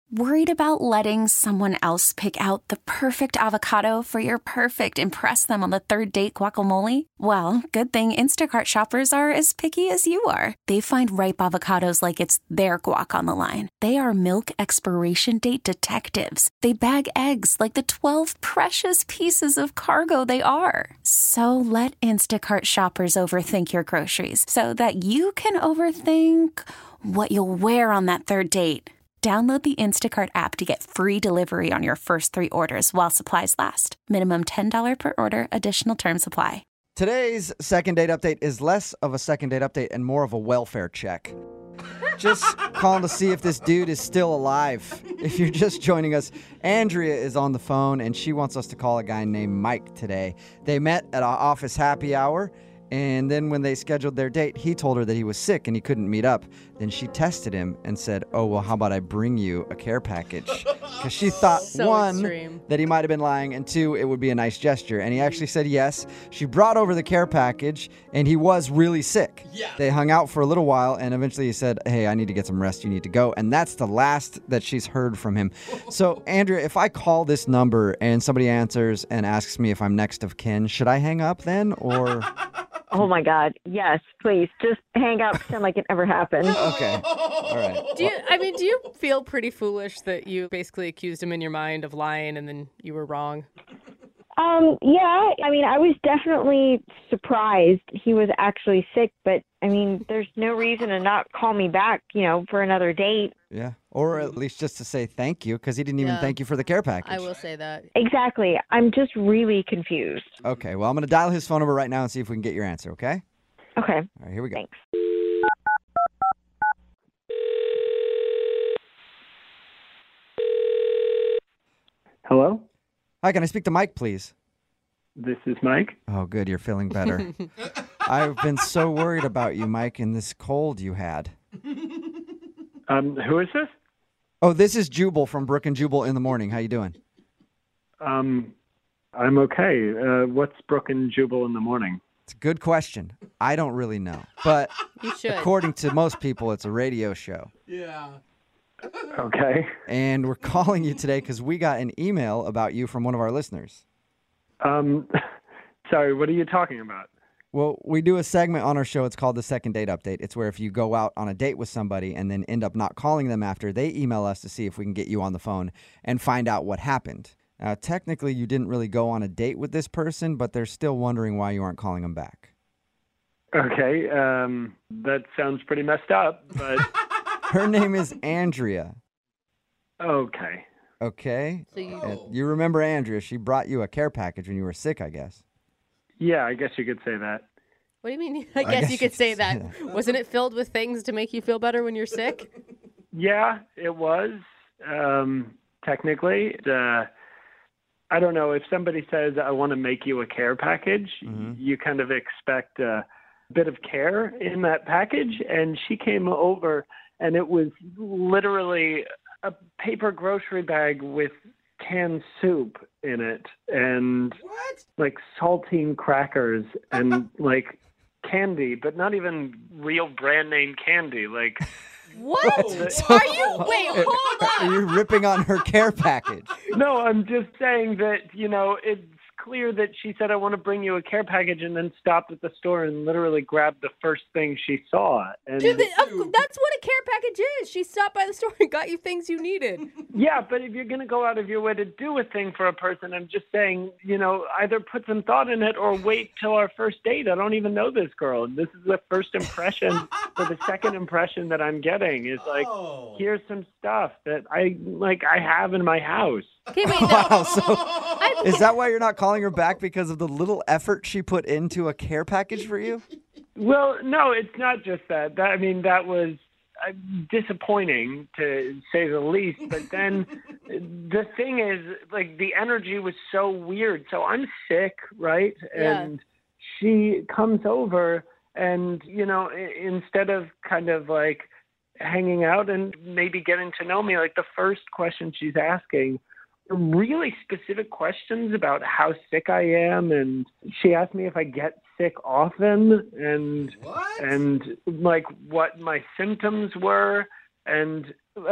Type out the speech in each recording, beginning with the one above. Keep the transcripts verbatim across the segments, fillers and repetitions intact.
Worried about letting someone else pick out the perfect avocado for your perfect impress them on the third date guacamole? Well, good thing Instacart shoppers are as picky as you are. They find ripe avocados like it's their guac on the line. They are milk expiration date detectives. They bag eggs like the twelve precious pieces of cargo they are. So let Instacart shoppers overthink your groceries so that you can overthink what you'll wear on that third date. Download the Instacart app to get free delivery on your first three orders while supplies last. Minimum ten dollars per order. Additional terms apply. Today's second date update is less of a second date update and more of a welfare check. Just calling to see if this dude is still alive. If you're just joining us, Andrea is on the phone and she wants us to call a guy named Mike today. They met at our office happy hour. And then when they scheduled their date, he told her that he was sick and he couldn't meet up. Then she tested him and said, oh, well, how about I bring you a care package? Because she thought, so one, extreme. that he might have been lying, and two, it would be a nice gesture. And he actually said yes. She brought over the care package, and he was really sick. Yeah. They hung out for a little while, and eventually he said, hey, I need to get some rest. You need to go. And that's the last that she's heard from him. So, Andrea, if I call this number and somebody answers and asks me if I'm next of kin, should I hang up then, or... Oh, my God. Yes, please. Just hang out, pretend like it never happened. Okay. All right. Do you, I mean, do you feel pretty foolish that you basically accused him in your mind of lying and then you were wrong? Um, yeah, I mean, I was definitely surprised he was actually sick, but I mean, there's no reason to not call me back, you know, for another date. Yeah. Or at least just to say thank you, because he didn't even Yeah. thank you for the care package. I will say that. Exactly. I'm just really confused. Okay. Well, I'm going to dial his phone number right now and see if we can get your answer, okay? Okay. All right, here we go. Thanks. Hello? Hi, can I speak to Mike, please? This is Mike. Oh, good. You're feeling better. I've been so worried about you, Mike, and this cold you had. Um, who is this? Oh, this is Jubal from Brook and Jubal in the Morning. How you doing? Um, I'm okay. Uh, what's Brook and Jubal in the morning? It's a good question. I don't really know. But You should. according to most people, it's a radio show. Yeah. Okay. And we're calling you today because we got an email about you from one of our listeners. Um, sorry, what are you talking about? Well, we do a segment on our show. It's called the Second Date Update. It's where if you go out on a date with somebody and then end up not calling them after, they email us to see if we can get you on the phone and find out what happened. Now, technically, you didn't really go on a date with this person, but they're still wondering why you aren't calling them back. Okay, um, that sounds pretty messed up, but Her name is Andrea. okay. Okay? So you, Uh, You remember Andrea. She brought you a care package when you were sick, I guess. Yeah, I guess you could say that. what do you mean? I guess, guess you could say say that. Wasn't it filled with things to make you feel better when you're sick? Yeah, it was, um, technically. Uh, I don't know, if somebody says, I want to make you a care package, Mhm. you kind of expect a bit of care in that package. And she came over, and it was literally a paper grocery bag with canned soup in it and What? like saltine crackers and like candy, but not even real brand name candy. Like, What? So- Are you? Wait, hold Are on. you ripping on her care package? no, I'm just saying that, you know, it's clear that she said, I want to bring you a care package, and then stopped at the store and literally grabbed the first thing she saw. And Dude, the- of- that's what a care package is. She stopped by the store and got you things you needed. yeah, but if you're going to go out of your way to do a thing for a person, I'm just saying, you know, either put some thought in it or wait till our first date. I don't even know this girl. And this is the first impression or the second impression that I'm getting is like, Oh. here's some stuff that I like I have in my house. Okay, wait, no. Wow, so I- is that why you're not calling her back, because of the little effort she put into a care package for you? Well, no, it's not just that. that I mean, that was uh, disappointing to say the least. But then the thing is, like, the energy was so weird. So I'm sick, right? Yeah. And she comes over and, you know, I- instead of kind of like hanging out and maybe getting to know me, like the first question she's asking really specific questions about how sick I am, and she asked me if I get sick often, and What? and like what my symptoms were, and like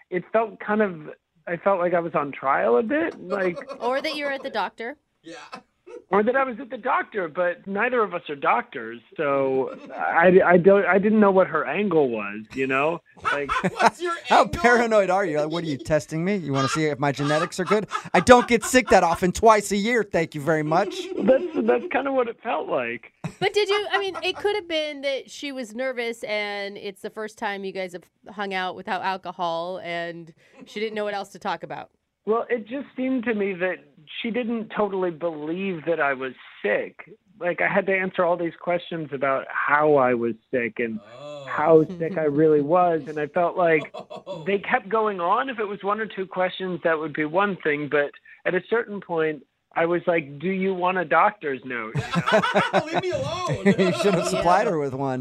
it felt kind of, I felt like I was on trial a bit, like, Or that you're at the doctor. Yeah. or that I was at the doctor, but neither of us are doctors, so I, I don't, I didn't know what her angle was, you know, like, What's your How angle? paranoid are you? Like, what are you testing me? You want to see if my genetics are good? I don't get sick that often, twice a year. Thank you very much. that's, that's kind of what it felt like. But did you, I mean, it could have been that she was nervous and it's the first time you guys have hung out without alcohol and she didn't know what else to talk about. Well, it just seemed to me that she didn't totally believe that I was sick. Like, I had to answer all these questions about how I was sick and how sick I really was. And I felt like they kept going on. If it was one or two questions, that would be one thing. But at a certain point, I was like, do you want a doctor's note? You know? Leave me alone. You should have supplied her with one.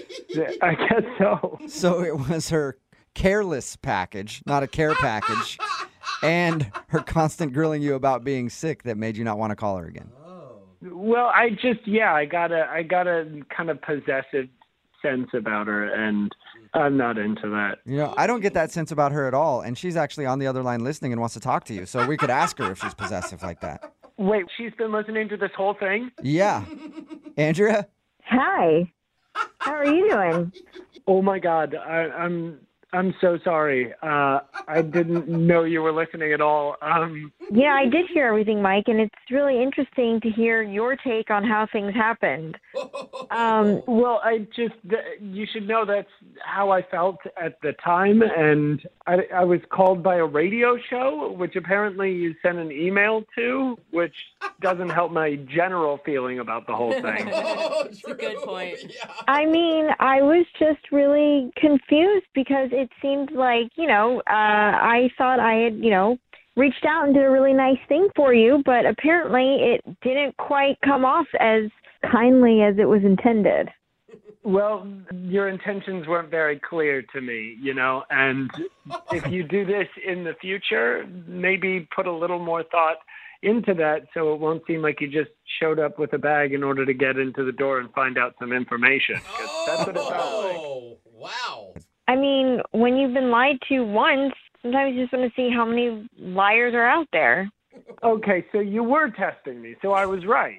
I guess so. So it was her careless package, not a care package, and her constant grilling you about being sick that made you not want to call her again. Well, I just, yeah, I got a, I got a kind of possessive sense about her, and I'm not into that. You know, I don't get that sense about her at all, and she's actually on the other line listening and wants to talk to you, so we could ask her if she's possessive like that. Wait, she's been listening to this whole thing? Yeah. Andrea? Hi. How are you doing? Oh my God, I, I'm I'm so sorry. Uh, I didn't know you were listening at all. Um, Yeah, I did hear everything, Mike, and it's really interesting to hear your take on how things happened. Um, well, I just th- you should know that's how I felt at the time, and I, I was called by a radio show, which apparently you sent an email to, which doesn't help my general feeling about the whole thing. Oh, That's a good point. Yeah. I mean, I was just really confused because it seemed like, you know, uh, I thought I had, you know, reached out and did a really nice thing for you, but apparently it didn't quite come off as kindly as it was intended. Well, your intentions weren't very clear to me, you know, and if you do this in the future, maybe put a little more thought into that so it won't seem like you just showed up with a bag in order to get into the door and find out some information. 'Cause that's what it felt like. Oh, wow. I mean, when you've been lied to once, sometimes you just want to see how many liars are out there. Okay, so you were testing me, so I was right.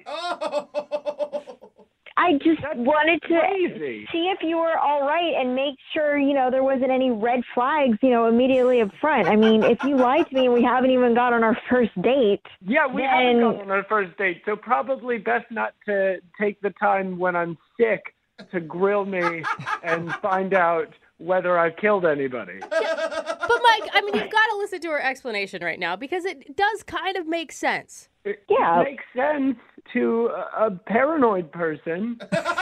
Oh. I just That's wanted to crazy. see if you were all right and make sure, you know, there wasn't any red flags, you know, immediately up front. I mean, if you lied to me and we haven't even got on our first date, Yeah, we then... haven't gone on our first date, so probably best not to take the time when I'm sick to grill me and find out whether I've killed anybody. But Mike, I mean, you've got to listen to her explanation right now because it does kind of make sense. It, Yeah. it makes sense to a, a paranoid person.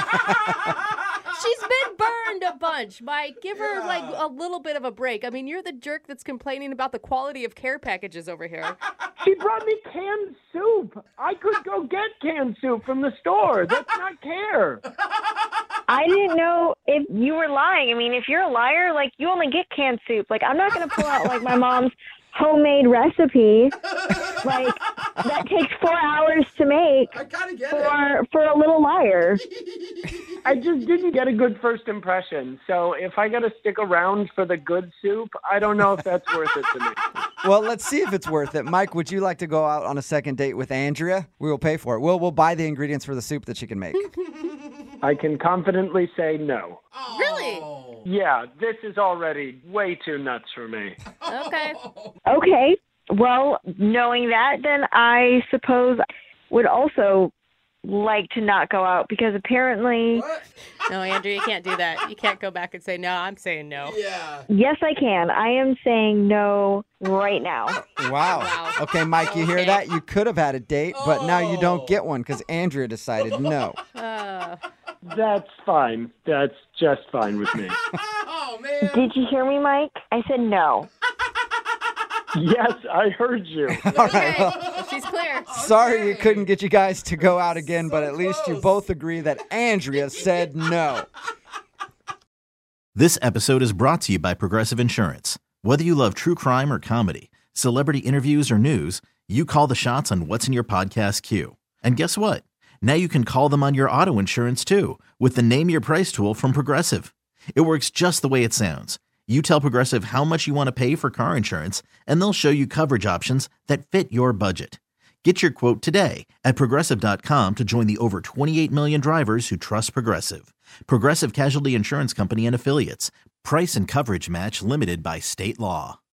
She's been burned a bunch, Mike. Give her Yeah. like a little bit of a break. I mean, you're the jerk that's complaining about the quality of care packages over here. She brought me canned soup. I could go get canned soup from the store. That's not care. I didn't know if you were lying. I mean, if you're a liar, like, you only get canned soup. Like, I'm not going to pull out, like, my mom's homemade recipe, like, that takes four hours to make I kind of get it. for, for a little liar. I just didn't get a good first impression. So if I got to stick around for the good soup, I don't know if that's worth it to me. Well, let's see if it's worth it. Mike, would you like to go out on a second date with Andrea? We will pay for it. We'll, we'll buy the ingredients for the soup that she can make. I can confidently say no. Oh. Really? Yeah, this is already way too nuts for me. Okay. Okay. Well, knowing that, then I suppose would also like to not go out because apparently, What? No, Andrew, you can't do that. You can't go back and say, no, I'm saying no. Yeah. yes, I can. I am saying no right now. Wow. Wow. Okay, Mike, you hear Okay. that? You could have had a date, but now you Oh. don't get one because Andrea decided no. Uh, That's fine. That's just fine with me. Oh, man. Did you hear me, Mike? I said no. Yes, I heard you. All right, okay. well, She's clear. sorry we Okay. couldn't get you guys to go out again, but So at least you close. both agree that Andrea said no. This episode is brought to you by Progressive Insurance. Whether you love true crime or comedy, celebrity interviews or news, you call the shots on what's in your podcast queue. And guess what? Now you can call them on your auto insurance too with the Name Your Price tool from Progressive. It works just the way it sounds. You tell Progressive how much you want to pay for car insurance, and they'll show you coverage options that fit your budget. Get your quote today at Progressive dot com to join the over twenty-eight million drivers who trust Progressive. Progressive Casualty Insurance Company and Affiliates. Price and coverage match limited by state law.